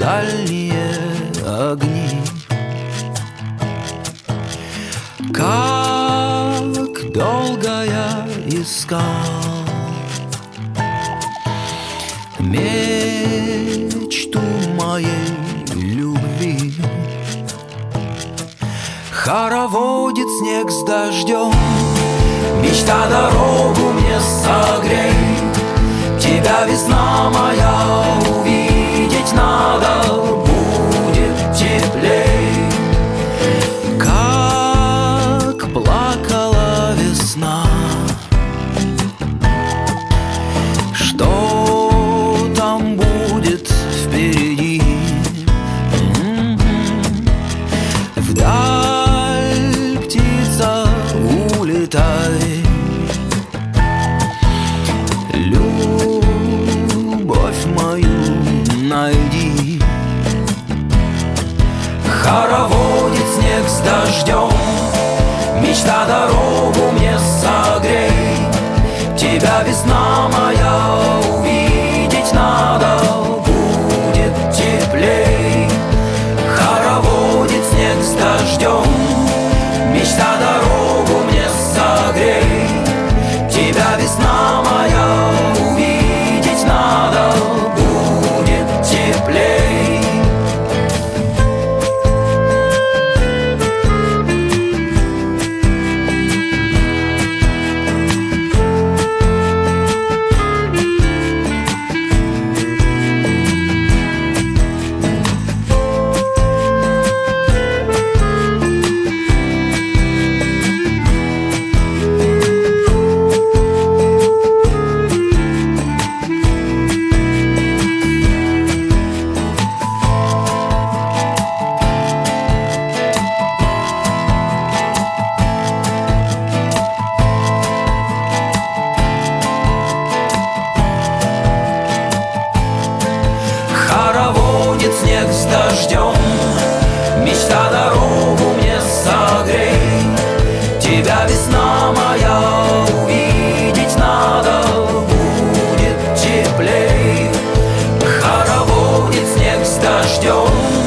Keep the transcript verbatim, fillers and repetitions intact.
дальние огни. Как долго я искал мечту моей любви. Хороводит снег с дождем, мечта дорогу мне согрей. Тебя, весна моя, увидеть надо, будет теплей. Как плакала весна, что там будет впереди? Вдаль, птица, улетай. Любовь мою найди. Хороводит снег с дождем, мечта дорогу мне согрей. Тебя, весна моя, увидеть надо, будет теплей. Хороводит снег с дождем, мечта дорогу мне согрей. Тебя, весна моя, увидеть надо, будет теплей. Снег с дождем, мечта дорогу мне согрей. Тебя, весна моя, увидеть надо, будет теплей. Хороводит снег с дождем,